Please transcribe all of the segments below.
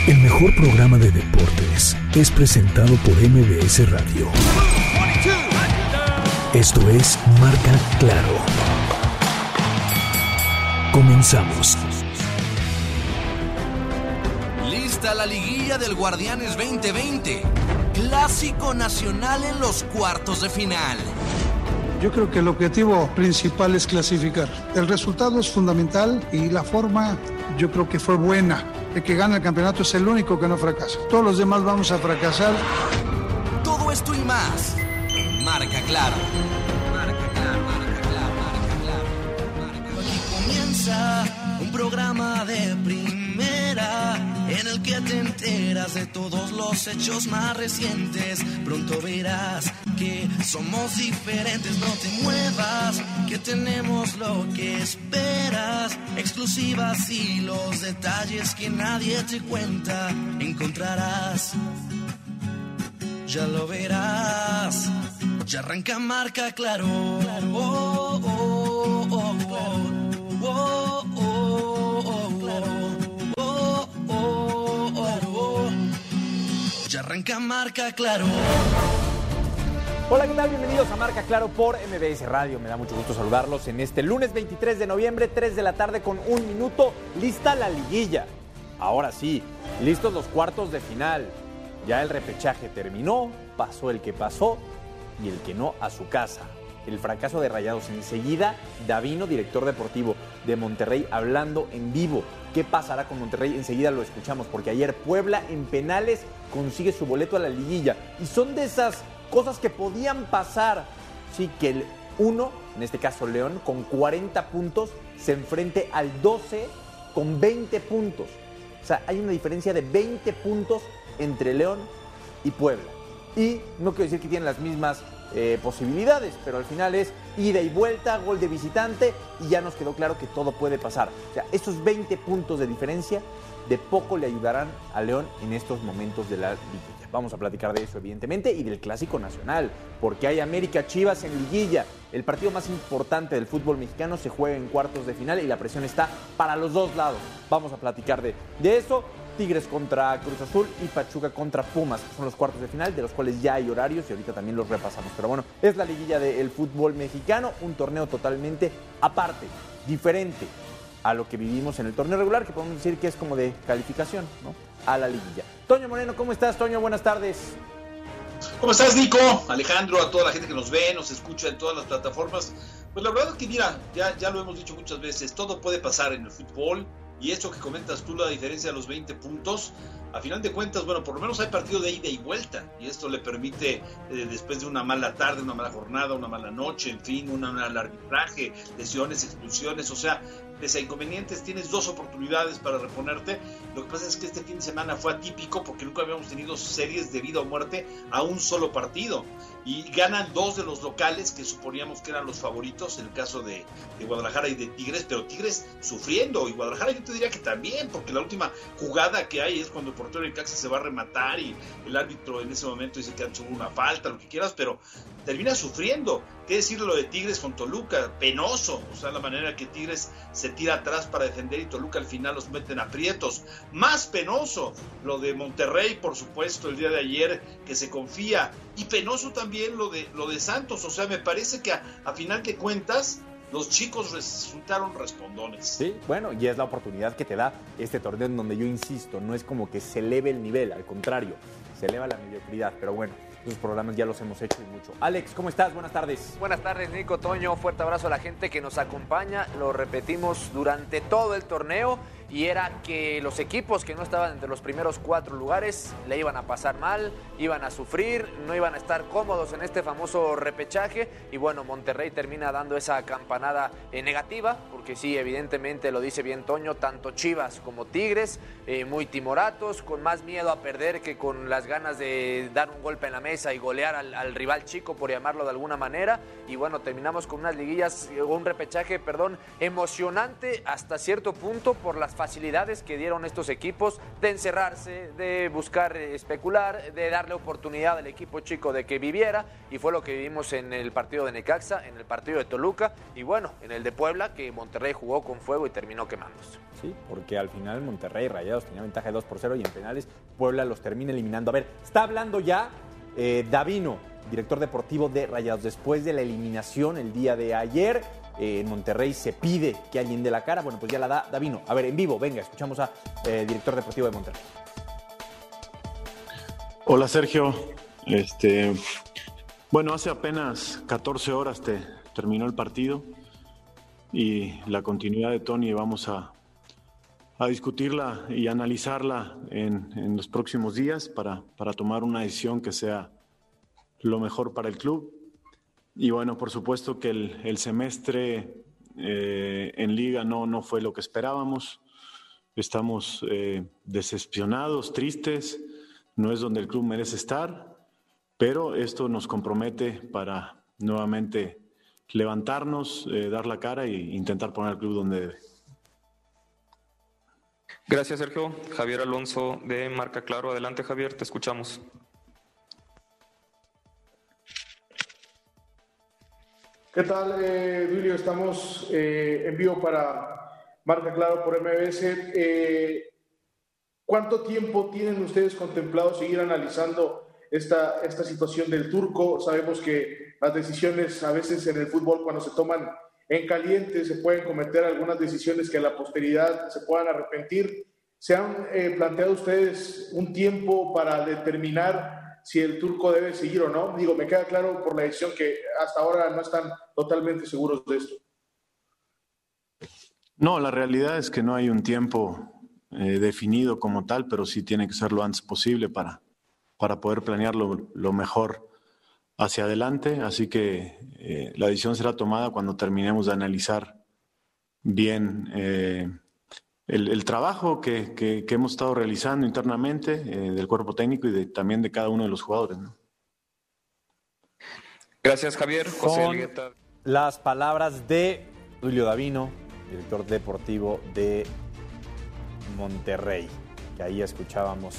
El mejor programa de deportes es presentado por MBS Radio. Esto es Marca Claro. Comenzamos. Lista la liguilla del Guardianes 2020. Clásico nacional en los cuartos de final. Yo creo que el objetivo principal es clasificar. El resultado es fundamental y la forma yo creo que fue buena. El que gana el campeonato es el único que no fracasa. Todos los demás vamos a fracasar. Todo esto y más en Marca Claro. Marca Claro, Marca Claro, Marca Claro. Aquí comienza un programa de primera en el que te enteras de todos los hechos más recientes. Pronto verás que somos diferentes, no te muevas, que tenemos lo que esperas. Exclusivas y los detalles que nadie te cuenta encontrarás. Ya lo verás, ya arranca Marca Claro. Oh, oh, oh, oh, oh, oh, oh, oh. Ya arranca Marca Claro. Hola, ¿qué tal? Bienvenidos a Marca Claro por MBS Radio. Me da mucho gusto saludarlos en este lunes 23 de noviembre, 3 de la tarde con 1 minuto. Lista la liguilla. Ahora sí, listos los cuartos de final. Ya el repechaje terminó, pasó el que pasó y el que no a su casa. El fracaso de Rayados. Enseguida, Davino, director deportivo de Monterrey, hablando en vivo. ¿Qué pasará con Monterrey? Enseguida lo escuchamos, porque ayer Puebla en penales consigue su boleto a la liguilla. Y son de esas cosas que podían pasar. Sí, que el 1, en este caso León, con 40 puntos, se enfrente al 12 con 20 puntos. O sea, hay una diferencia de 20 puntos entre León y Puebla. Y no quiero decir que tienen las mismas posibilidades, pero al final es ida y vuelta, gol de visitante, y ya nos quedó claro que todo puede pasar. O sea, esos 20 puntos de diferencia de poco le ayudarán a León en estos momentos de la liguilla. Vamos a platicar de eso, evidentemente, y del Clásico Nacional, porque hay América Chivas en liguilla. El partido más importante del fútbol mexicano se juega en cuartos de final y la presión está para los dos lados. Vamos a platicar de eso. Tigres contra Cruz Azul y Pachuca contra Pumas, que son los cuartos de final, de los cuales ya hay horarios y ahorita también los repasamos. Pero bueno, es la liguilla del fútbol mexicano, un torneo totalmente aparte, diferente a lo que vivimos en el torneo regular, que podemos decir que es como de calificación, ¿no?, a la liguilla. Toño Moreno, ¿cómo estás, Toño? Buenas tardes. ¿Cómo estás, Nico? Alejandro, a toda la gente que nos ve, nos escucha en todas las plataformas. Pues la verdad es que, mira, ya lo hemos dicho muchas veces, todo puede pasar en el fútbol. Y esto que comentas tú, la diferencia de los 20 puntos, a final de cuentas, bueno, por lo menos hay partido de ida y vuelta. Y esto le permite, después de una mala tarde, una mala jornada, una mala noche, en fin, un mal arbitraje, lesiones, expulsiones, o sea, pese a inconvenientes, tienes 2 oportunidades para reponerte. Lo que pasa es que este fin de semana fue atípico porque nunca habíamos tenido series de vida o muerte a un solo partido. Y ganan 2 de los locales que suponíamos que eran los favoritos, en el caso de Guadalajara y de Tigres, pero Tigres sufriendo, y Guadalajara yo te diría que también, porque la última jugada que hay es cuando el portero de Necaxa se va a rematar y el árbitro en ese momento dice que han hecho una falta, lo que quieras, pero termina sufriendo. ¿Qué decir lo de Tigres con Toluca? Penoso, o sea, la manera que Tigres se tira atrás para defender y Toluca al final los mete en aprietos. Más penoso lo de Monterrey, por supuesto, el día de ayer, que se confía, y penoso también lo de Santos. O sea, me parece que a final de cuentas los chicos resultaron respondones. Sí, bueno, y es la oportunidad que te da este torneo, en donde yo insisto, no es como que se eleve el nivel, al contrario, se eleva la mediocridad, pero bueno, esos programas ya los hemos hecho y mucho. Alex, ¿cómo estás? Buenas tardes. Buenas tardes, Nico, Toño, fuerte abrazo a la gente que nos acompaña. Lo repetimos durante todo el torneo, y era que los equipos que no estaban entre los primeros 4 lugares le iban a pasar mal, iban a sufrir, no iban a estar cómodos en este famoso repechaje. Y bueno, Monterrey termina dando esa campanada negativa, porque sí, evidentemente lo dice bien Toño, tanto Chivas como Tigres, muy timoratos, con más miedo a perder que con las ganas de dar un golpe en la mesa y golear al rival chico, por llamarlo de alguna manera. Y bueno, terminamos con unas liguillas, un repechaje, emocionante hasta cierto punto por las facilidades que dieron estos equipos de encerrarse, de buscar especular, de darle oportunidad al equipo chico de que viviera, y fue lo que vivimos en el partido de Necaxa, en el partido de Toluca y bueno, en el de Puebla, que Monterrey jugó con fuego y terminó quemándose. Sí, porque al final Monterrey y Rayados tenía ventaja de 2-0 y en penales Puebla los termina eliminando. A ver, está hablando ya Davino, director deportivo de Rayados, después de la eliminación el día de ayer. En Monterrey se pide que alguien dé la cara. Bueno, pues ya la da Davino. A ver, en vivo, venga, escuchamos a director deportivo de Monterrey. Hola, Sergio. Bueno, hace apenas 14 horas terminó el partido y la continuidad de Tony vamos a discutirla y analizarla en los próximos días para tomar una decisión que sea lo mejor para el club. Y bueno, por supuesto que el semestre en Liga no fue lo que esperábamos. Estamos decepcionados, tristes. No es donde el club merece estar, pero esto nos compromete para nuevamente levantarnos, dar la cara e intentar poner al club donde debe. Gracias, Sergio. Javier Alonso de Marca Claro. Adelante, Javier, te escuchamos. ¿Qué tal, Duilio? Estamos en vivo para Marca Claro por MBS. ¿Cuánto tiempo tienen ustedes contemplado seguir analizando esta situación del turco? Sabemos que las decisiones a veces en el fútbol, cuando se toman en caliente, se pueden cometer algunas decisiones que a la posteridad se puedan arrepentir. ¿Se han planteado ustedes un tiempo para determinar si el turco debe seguir o no? Digo, me queda claro por la decisión que hasta ahora no están totalmente seguros de esto. No, la realidad es que no hay un tiempo definido como tal, pero sí tiene que ser lo antes posible para poder planear lo mejor hacia adelante. Así que la decisión será tomada cuando terminemos de analizar bien el trabajo que hemos estado realizando internamente del cuerpo técnico y también de cada uno de los jugadores, ¿no? Gracias, Javier. José Elgueta. Las palabras de Duilio Davino, director deportivo de Monterrey, que ahí escuchábamos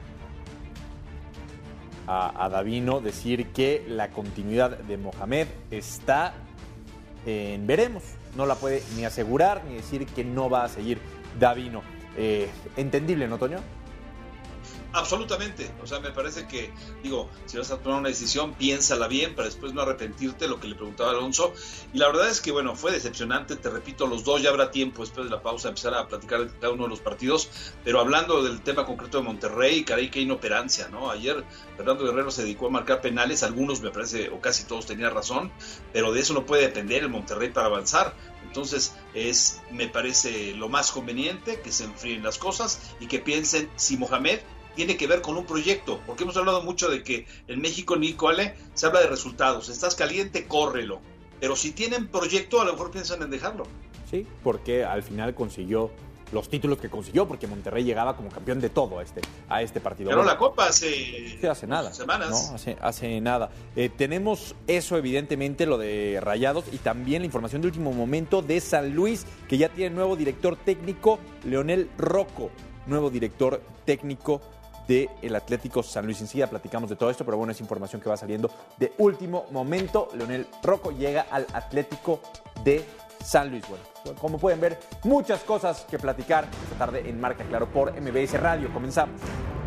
a Davino decir que la continuidad de Mohamed está en veremos. No la puede ni asegurar ni decir que no va a seguir Davino. ¿Entendible, no, Toño? Absolutamente, o sea, me parece que, digo, si vas a tomar una decisión, piénsala bien para después no arrepentirte, lo que le preguntaba Alonso, y la verdad es que, bueno, fue decepcionante, te repito, los dos, ya habrá tiempo después de la pausa empezar a platicar de cada uno de los partidos, pero hablando del tema concreto de Monterrey, caray, qué inoperancia, ¿no? Ayer Fernando Guerrero se dedicó a marcar penales, algunos me parece, o casi todos tenían razón, pero de eso no puede depender el Monterrey para avanzar. Entonces me parece lo más conveniente que se enfríen las cosas y que piensen si Mohamed tiene que ver con un proyecto, porque hemos hablado mucho de que en México, Nico, Ale, se habla de resultados, estás caliente, córrelo, pero si tienen proyecto a lo mejor piensan en dejarlo. Sí, porque al final consiguió los títulos que consiguió, porque Monterrey llegaba como campeón de todo a este partido. Ganó la Copa hace nada, semanas. ¿No? Hace nada. Tenemos eso, evidentemente, lo de Rayados, y también la información de último momento de San Luis, que ya tiene nuevo director técnico, Leonel Rocco, nuevo director técnico del Atlético San Luis. Enseguida platicamos de todo esto, pero bueno, es información que va saliendo de último momento. Leonel Rocco llega al Atlético de San Luis. Bueno, como pueden ver, muchas cosas que platicar esta tarde en Marca Claro por MBS Radio. Comenzamos.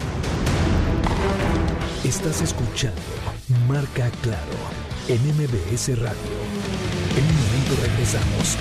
Estás escuchando Marca Claro en MBS Radio. En un momento regresamos.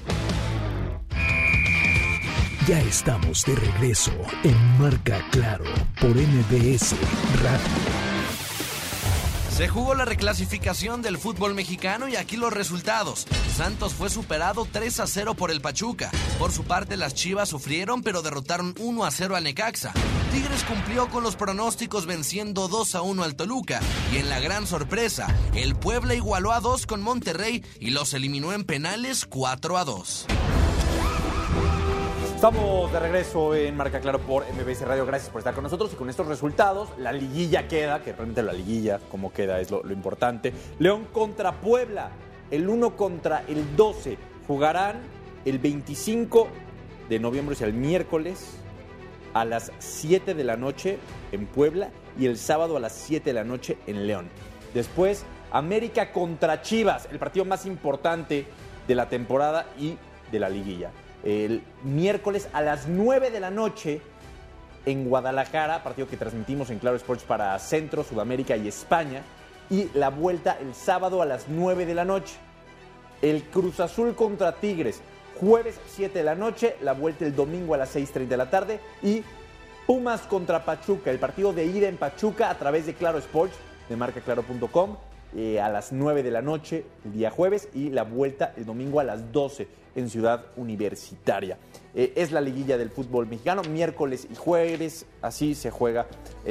Ya estamos de regreso en Marca Claro por MBS Radio. Se jugó la reclasificación del fútbol mexicano y aquí los resultados. Santos fue superado 3-0 por el Pachuca. Por su parte, las Chivas sufrieron, pero derrotaron 1-0 al Necaxa. Tigres cumplió con los pronósticos venciendo 2-1 al Toluca. Y en la gran sorpresa, el Puebla igualó a 2 con Monterrey y los eliminó en penales 4-2. Estamos de regreso en Marca Claro por MBS Radio. Gracias por estar con nosotros. Y con estos resultados, la liguilla queda, que realmente la liguilla, cómo queda, es lo importante. León contra Puebla, el 1 contra el 12. Jugarán el 25 de noviembre es el miércoles a las 7 de la noche en Puebla y el sábado a las 7 de la noche en León. Después, América contra Chivas, el partido más importante de la temporada y de la liguilla. El miércoles a las 9 de la noche en Guadalajara, partido que transmitimos en Claro Sports para Centro, Sudamérica y España. Y la vuelta el sábado a las 9 de la noche. El Cruz Azul contra Tigres, jueves 7 de la noche, la vuelta el domingo a las 6:30 de la tarde. Y Pumas contra Pachuca, el partido de ida en Pachuca a través de Claro Sports, de marcaclaro.com, a las 9 de la noche el día jueves y la vuelta el domingo a las 12 en Ciudad Universitaria. Es la liguilla del fútbol mexicano, miércoles y jueves, así se juega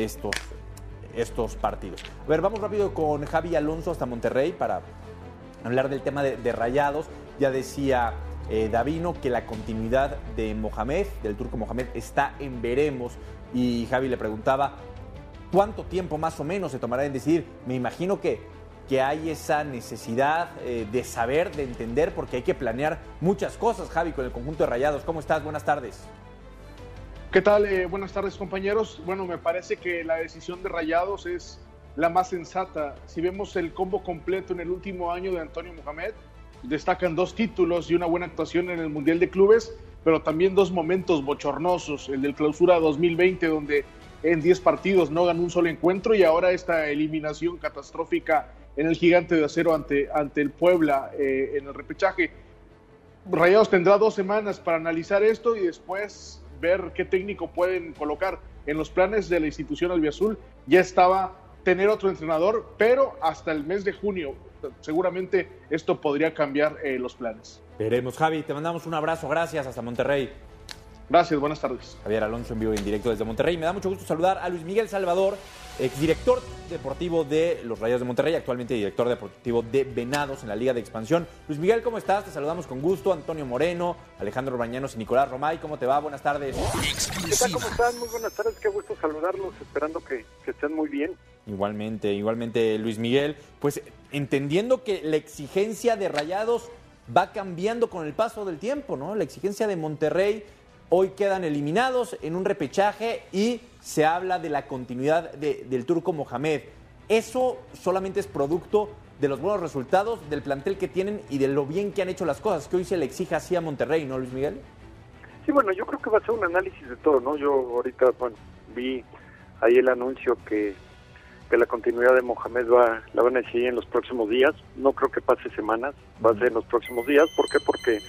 estos partidos. A ver, vamos rápido con Javi Alonso hasta Monterrey para hablar del tema de Rayados. Ya decía Davino que la continuidad de Mohamed, del turco Mohamed, está en veremos. Y Javi le preguntaba cuánto tiempo más o menos se tomará en decidir. Me imagino que hay esa necesidad de saber, de entender, porque hay que planear muchas cosas, Javi, con el conjunto de Rayados. ¿Cómo estás? Buenas tardes. ¿Qué tal? Buenas tardes, compañeros. Bueno, me parece que la decisión de Rayados es la más sensata. Si vemos el combo completo en el último año de Antonio Mohamed, destacan 2 títulos y una buena actuación en el Mundial de Clubes, pero también 2 momentos bochornosos. El del Clausura 2020, donde en 10 partidos no ganó un solo encuentro, y ahora esta eliminación catastrófica en el Gigante de Acero ante el Puebla en el repechaje. Rayados tendrá 2 semanas para analizar esto y después ver qué técnico pueden colocar. En los planes de la institución albiazul ya estaba tener otro entrenador, pero hasta el mes de junio seguramente esto podría cambiar los planes. Veremos, Javi, te mandamos un abrazo, gracias, hasta Monterrey. Gracias, buenas tardes. Javier Alonso en vivo y en directo desde Monterrey. Me da mucho gusto saludar a Luis Miguel Salvador, exdirector deportivo de los Rayados de Monterrey, actualmente director deportivo de Venados en la Liga de Expansión. Luis Miguel, ¿cómo estás? Te saludamos con gusto. Antonio Moreno, Alejandro Bañanos y Nicolás Romay, ¿cómo te va? Buenas tardes. ¿Qué tal? ¿Cómo están? Muy buenas tardes, qué gusto saludarlos, esperando que estén muy bien. Igualmente Luis Miguel. Pues entendiendo que la exigencia de Rayados va cambiando con el paso del tiempo, ¿no? La exigencia de Monterrey. Hoy quedan eliminados en un repechaje y se habla de la continuidad del turco Mohamed. ¿Eso solamente es producto de los buenos resultados, del plantel que tienen y de lo bien que han hecho las cosas, que hoy se le exige así a Monterrey, ¿no, Luis Miguel? Sí, bueno, yo creo que va a ser un análisis de todo, ¿no? Yo ahorita, vi ahí el anuncio que la continuidad de Mohamed la van a decidir en los próximos días. No creo que pase semanas, va a ser en los próximos días. ¿Por qué? Porque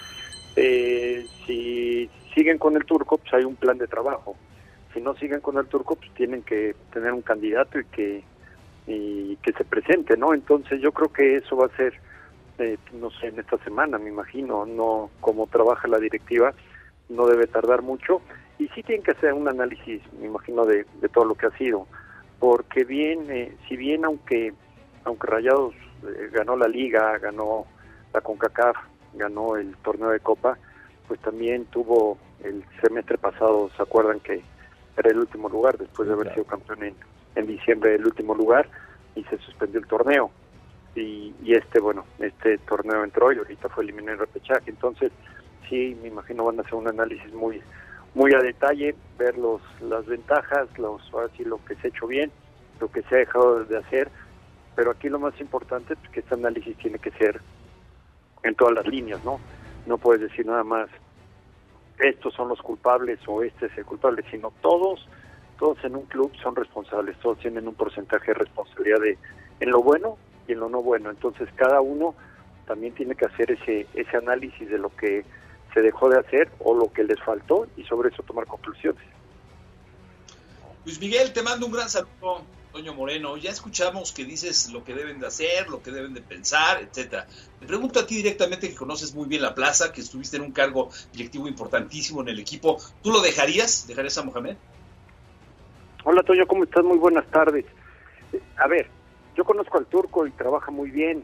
si siguen con el turco, pues hay un plan de trabajo. Si no siguen con el turco, pues tienen que tener un candidato y que se presente, ¿no? Entonces yo creo que eso va a ser, no sé, en esta semana, me imagino, no como trabaja la directiva, no debe tardar mucho. Y sí tienen que hacer un análisis, me imagino, de todo lo que ha sido. Porque si bien aunque Rayados ganó la Liga, ganó la CONCACAF, ganó el torneo de Copa, pues también tuvo el semestre pasado, ¿se acuerdan que era el último lugar después de haber sido campeón en diciembre, el último lugar, y se suspendió el torneo? Y este torneo entró y ahorita fue eliminado en repechaje. Entonces sí, me imagino van a hacer un análisis muy muy a detalle, ver las ventajas, ahora sí, lo que se ha hecho bien, lo que se ha dejado de hacer, pero aquí lo más importante es que este análisis tiene que ser en todas las líneas, ¿no? No puedes decir nada más estos son los culpables o este es el culpable, sino todos en un club son responsables, todos tienen un porcentaje de responsabilidad en lo bueno y en lo no bueno. Entonces cada uno también tiene que hacer ese análisis de lo que se dejó de hacer o lo que les faltó y sobre eso tomar conclusiones. Luis Miguel, te mando un gran saludo, Toño Moreno. Ya escuchamos que dices lo que deben de hacer, lo que deben de pensar, etcétera. Te pregunto a ti directamente, que conoces muy bien la plaza, que estuviste en un cargo directivo importantísimo en el equipo. ¿Tú lo dejarías? ¿Dejarías a Mohamed? Hola, Toño, ¿cómo estás? Muy buenas tardes. A ver, yo conozco al turco y trabaja muy bien.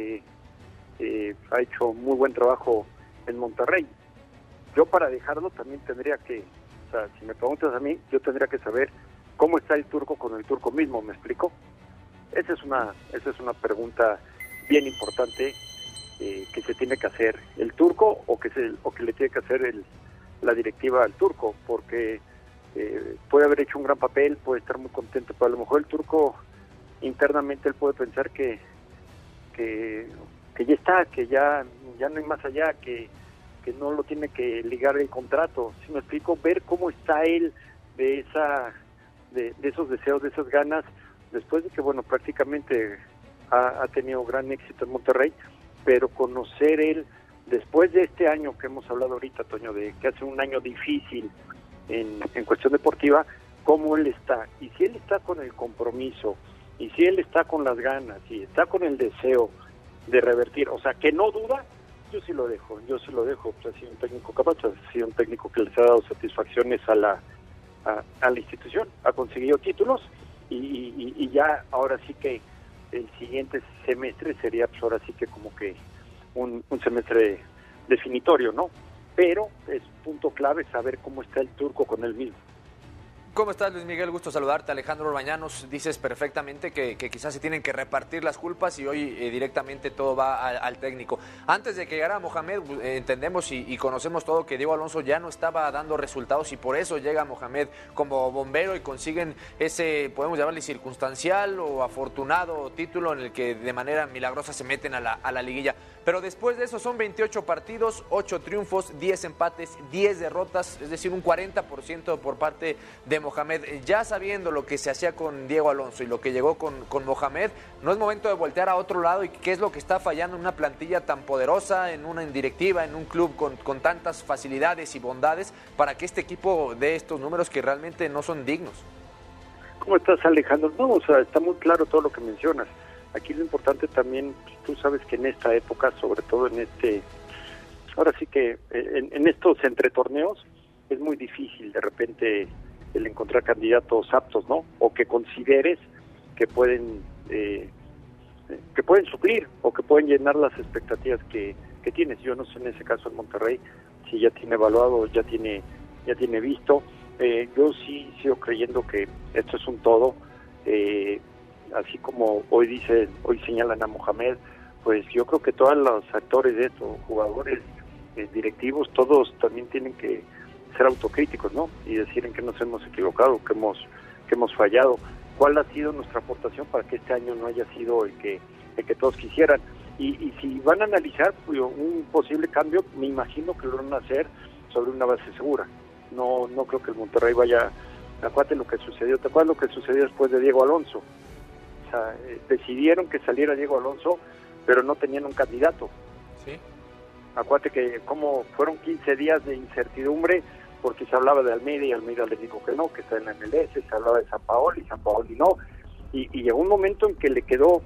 Ha hecho muy buen trabajo en Monterrey. Yo para dejarlo también tendría que, o sea, si me preguntas a mí, yo tendría que saber cómo está el turco con el turco mismo, ¿me explico? Esa es una pregunta bien importante que se tiene que hacer el turco o que le tiene que hacer la directiva al Turco, porque puede haber hecho un gran papel, puede estar muy contento, pero a lo mejor el Turco internamente él puede pensar que ya está, que ya no hay más allá, que no lo tiene que ligar el contrato. Si me explico, ver cómo está él de esos deseos, de esas ganas, después de que, bueno, prácticamente ha tenido gran éxito en Monterrey, pero conocer él, después de este año que hemos hablado ahorita, Toño, de que hace un año difícil en cuestión deportiva, cómo él está, y si él está con el compromiso, y si él está con las ganas, y está con el deseo de revertir, o sea, que no duda, yo sí lo dejo, pues ha sido un técnico capaz, ha sido un técnico que les ha dado satisfacciones a la institución, ha conseguido títulos, y ya ahora sí que el siguiente semestre sería pues ahora sí que como que un semestre definitorio, ¿no? Pero es punto clave saber cómo está el Turco con él mismo. ¿Cómo estás, Luis Miguel? Gusto saludarte. Alejandro Orbañanos, dices perfectamente que quizás se tienen que repartir las culpas y hoy directamente todo va al técnico. Antes de que llegara Mohamed, entendemos y conocemos todo que Diego Alonso ya no estaba dando resultados y por eso llega Mohamed como bombero y consiguen ese, podemos llamarle circunstancial o afortunado título en el que de manera milagrosa se meten a la liguilla. Pero después de eso son 28 partidos, 8 triunfos, 10 empates, 10 derrotas, es decir, un 40% por parte de Mohamed. Ya sabiendo lo que se hacía con Diego Alonso y lo que llegó con Mohamed, ¿no es momento de voltear a otro lado? ¿Y qué es lo que está fallando en una plantilla tan poderosa, en una directiva, en un club con tantas facilidades y bondades para que este equipo dé estos números que realmente no son dignos? ¿Cómo estás, Alejandro? No, o sea, está muy claro todo lo que mencionas. Aquí lo importante también, tú sabes que en esta época, sobre todo ahora sí que en estos entretorneos, es muy difícil de repente el encontrar candidatos aptos, ¿no? O que consideres que pueden suplir o que pueden llenar las expectativas que tienes. Yo no sé en ese caso en Monterrey si ya tiene evaluado, ya tiene visto. Yo sí sigo creyendo que esto es un todo. Así como hoy señalan a Mohamed, pues yo creo que todos los actores de esto, jugadores, directivos, todos también tienen que ser autocríticos, ¿no? Y decir en qué nos hemos equivocado, que hemos fallado, cuál ha sido nuestra aportación para que este año no haya sido el que todos quisieran. Y si van a analizar un posible cambio, me imagino que lo van a hacer sobre una base segura. No creo que el Monterrey vaya. Acuérdate lo que sucedió. ¿Te acuerdas lo que sucedió después de Diego Alonso? O sea, decidieron que saliera Diego Alonso, pero no tenían un candidato. Sí. Acuérdate que como fueron 15 días de incertidumbre, porque se hablaba de Almeida y Almeida le dijo que no, que está en la MLS, se hablaba de San Paoli no. Y llegó un momento en que le quedó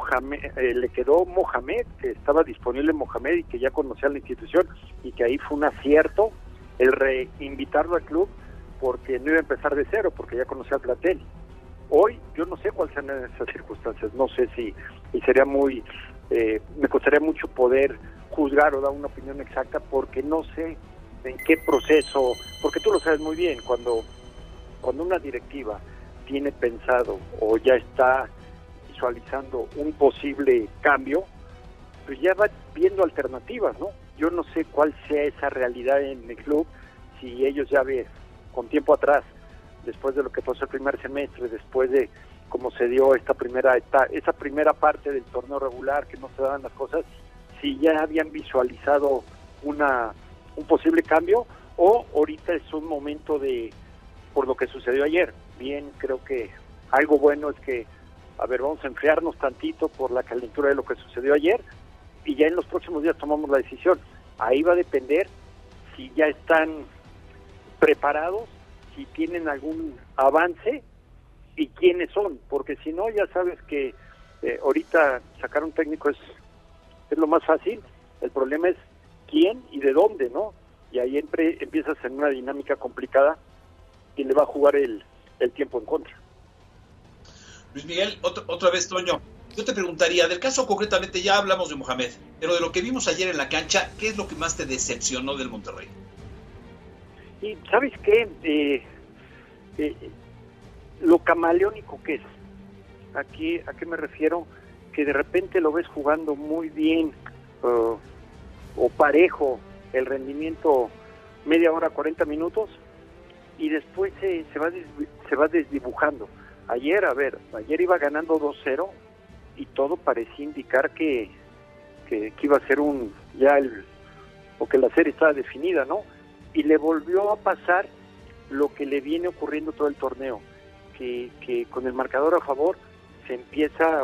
Mohamed, que estaba disponible Mohamed y que ya conocía la institución, y que ahí fue un acierto el reinvitarlo al club, porque no iba a empezar de cero, porque ya conocía el plantel. Hoy yo no sé cuáles sean esas circunstancias, no sé si, y sería me costaría mucho poder juzgar o dar una opinión exacta, porque no sé en qué proceso, porque tú lo sabes muy bien, cuando una directiva tiene pensado o ya está visualizando un posible cambio, pues ya va viendo alternativas, ¿no? Yo no sé cuál sea esa realidad en el club, si ellos ya ven con tiempo atrás, después de lo que pasó el primer semestre, después de cómo se dio esa primera parte del torneo regular, que no se daban las cosas, si ya habían visualizado un posible cambio, o ahorita es un momento por lo que sucedió ayer. Bien, creo que algo bueno es que, vamos a enfriarnos tantito por la calentura de lo que sucedió ayer, y ya en los próximos días tomamos la decisión. Ahí va a depender si ya están preparados, si tienen algún avance y quiénes son, porque si no, ya sabes que ahorita sacar un técnico es lo más fácil. El problema es quién y de dónde, ¿no? Y ahí empiezas en una dinámica complicada y le va a jugar el tiempo en contra. Luis Miguel, otra vez, Toño, yo te preguntaría, del caso concretamente ya hablamos de Mohamed, pero de lo que vimos ayer en la cancha, ¿qué es lo que más te decepcionó del Monterrey? Y ¿sabes qué? Lo camaleónico que es. Aquí, ¿a qué me refiero? Que de repente lo ves jugando muy bien o parejo, el rendimiento media hora, 40 minutos, y después se va desdibujando. Ayer iba ganando 2-0 y todo parecía indicar que iba a ser o que la serie estaba definida, ¿no? Y le volvió a pasar lo que le viene ocurriendo todo el torneo, que con el marcador a favor se empieza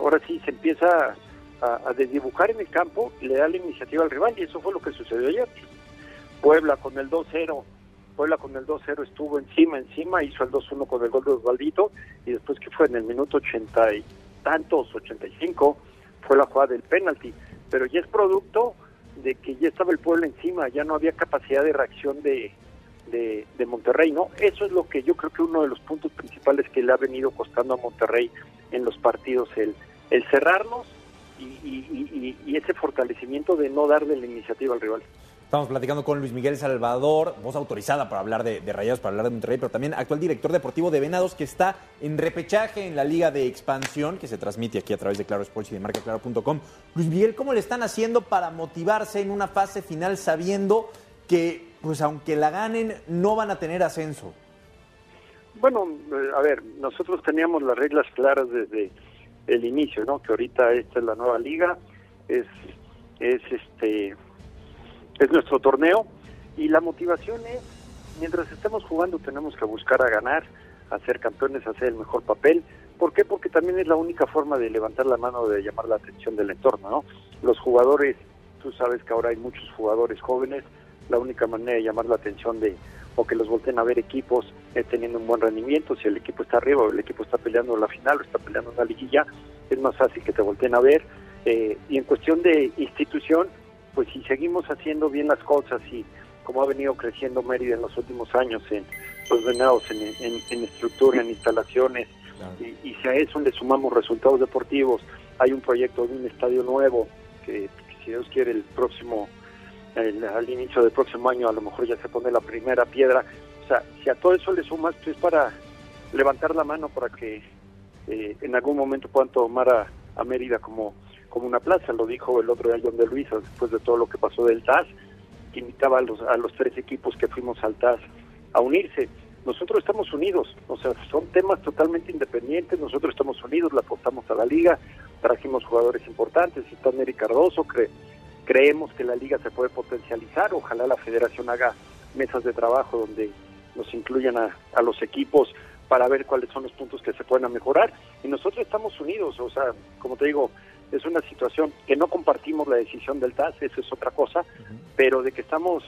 a desdibujar en el campo y le da la iniciativa al rival, y eso fue lo que sucedió ayer. Puebla con el 2-0 estuvo encima, hizo el 2-1 con el gol de Osvaldito, y después que fue en el minuto 80 y tantos, 85, fue la jugada del penalti, pero ya es producto de que ya estaba el Puebla encima, ya no había capacidad de reacción de Monterrey, ¿no? Eso es lo que yo creo que uno de los puntos principales que le ha venido costando a Monterrey en los partidos, el cerrarnos y ese fortalecimiento de no darle la iniciativa al rival. Estamos platicando con Luis Miguel Salvador, voz autorizada para hablar de Rayados, para hablar de Monterrey, pero también actual director deportivo de Venados, que está en repechaje en la Liga de Expansión, que se transmite aquí a través de Claro Sports y de marcaclaro.com. Luis Miguel, ¿cómo le están haciendo para motivarse en una fase final sabiendo que, pues aunque la ganen, no van a tener ascenso? Bueno, a ver, nosotros teníamos las reglas claras desde el inicio, ¿no? Que ahorita esta es la nueva liga, es nuestro torneo, y la motivación es, mientras estemos jugando tenemos que buscar a ganar, a ser campeones, a hacer el mejor papel. ¿Por qué? Porque también es la única forma de levantar la mano, de llamar la atención del entorno, ¿no? Los jugadores, tú sabes que ahora hay muchos jugadores jóvenes, la única manera de llamar la atención o que los volteen a ver equipos teniendo un buen rendimiento, si el equipo está arriba o el equipo está peleando la final o está peleando una liguilla, es más fácil que te volteen a ver. Y en cuestión de institución, pues si seguimos haciendo bien las cosas y como ha venido creciendo Mérida en los últimos años en los Venados, en estructura, en instalaciones, claro. y si a eso le sumamos resultados deportivos, hay un proyecto de un estadio nuevo que si Dios quiere al inicio del próximo año a lo mejor ya se pone la primera piedra. O sea, si a todo eso le sumas, pues para levantar la mano para que en algún momento puedan tomar a Mérida como una plaza. Lo dijo el otro día John de Luisa después de todo lo que pasó del TAS, que invitaba a los 3 equipos que fuimos al TAS a unirse. Nosotros estamos unidos, o sea, son temas totalmente independientes, nosotros estamos unidos, le apostamos a la liga, trajimos jugadores importantes, está Nery Cardoso, creemos que la liga se puede potencializar, ojalá la federación haga mesas de trabajo donde nos incluyan a los equipos para ver cuáles son los puntos que se pueden mejorar, y nosotros estamos unidos, o sea, como te digo, es una situación que no compartimos la decisión del TAS, eso es otra cosa, pero de que estamos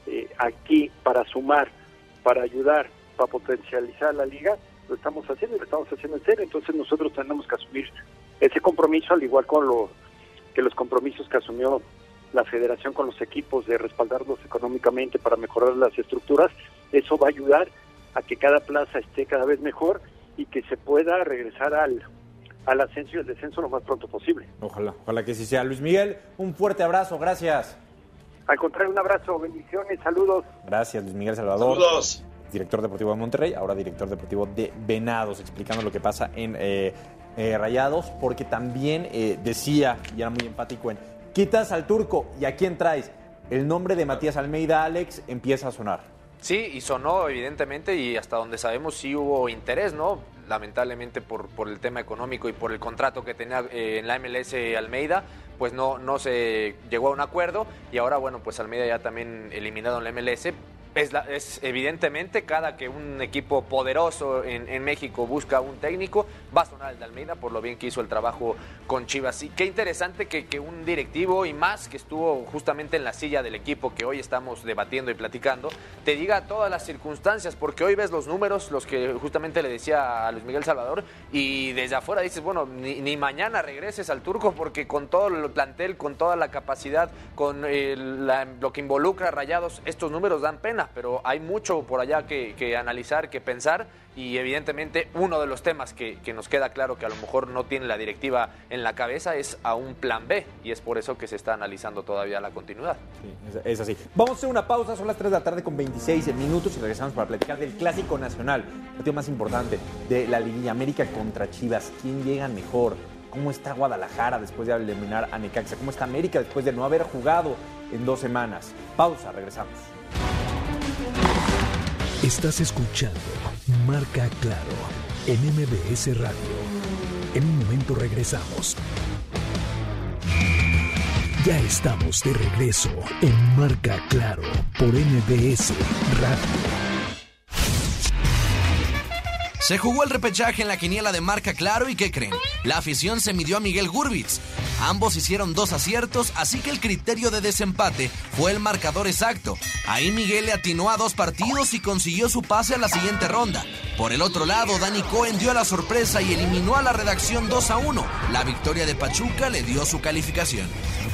aquí para sumar, para ayudar, para potencializar la liga, lo estamos haciendo y lo estamos haciendo en serio. Entonces nosotros tenemos que asumir ese compromiso, al igual con que los compromisos que asumió la federación con los equipos de respaldarlos económicamente para mejorar las estructuras. Eso va a ayudar a que cada plaza esté cada vez mejor y que se pueda regresar al ascenso y el descenso lo más pronto posible. Ojalá que sí sea. Luis Miguel, un fuerte abrazo, gracias. Al contrario, un abrazo, bendiciones, saludos. Gracias, Luis Miguel Salvador. Saludos. Director deportivo de Monterrey, ahora director deportivo de Venados, explicando lo que pasa en Rayados, porque también decía, y era muy empático en, quitas al Turco, ¿y a quién traes? El nombre de Matías Almeida, Alex, empieza a sonar. Sí, y sonó evidentemente, y hasta donde sabemos sí hubo interés, ¿no? Lamentablemente por el tema económico y por el contrato que tenía en la MLS Almeida, pues no se llegó a un acuerdo, y ahora, bueno, pues Almeida ya también eliminado en la MLS. Es evidentemente, cada que un equipo poderoso en México busca un técnico, va a sonar el de Almeida por lo bien que hizo el trabajo con Chivas. Y qué interesante que un directivo, y más que estuvo justamente en la silla del equipo que hoy estamos debatiendo y platicando, te diga todas las circunstancias, porque hoy ves los números, los que justamente le decía a Luis Miguel Salvador, y desde afuera dices, bueno, ni mañana regreses al Turco, porque con todo el plantel, con toda la capacidad, con lo que involucra a Rayados, estos números dan pena. Pero hay mucho por allá que analizar, que pensar, y evidentemente uno de los temas que nos queda claro que a lo mejor no tiene la directiva en la cabeza es a un plan B, y es por eso que se está analizando todavía la continuidad. Sí, es así. Vamos a hacer una pausa, son las 3 de la tarde con 26 minutos y regresamos para platicar del Clásico Nacional, el partido más importante de la Liguilla, América contra Chivas. ¿Quién llega mejor? ¿Cómo está Guadalajara después de eliminar a Necaxa? ¿Cómo está América después de no haber jugado en 2 semanas? Pausa, regresamos. Estás escuchando Marca Claro en MBS Radio. En un momento regresamos. Ya estamos de regreso en Marca Claro por MBS Radio. Se jugó el repechaje en la quiniela de Marca Claro y ¿qué creen? La afición se midió a Miguel Gurbitz. Ambos hicieron 2 aciertos, así que el criterio de desempate fue el marcador exacto. Ahí Miguel le atinó a 2 partidos y consiguió su pase a la siguiente ronda. Por el otro lado, Dani Cohen dio la sorpresa y eliminó a la redacción 2-1. La victoria de Pachuca le dio su calificación.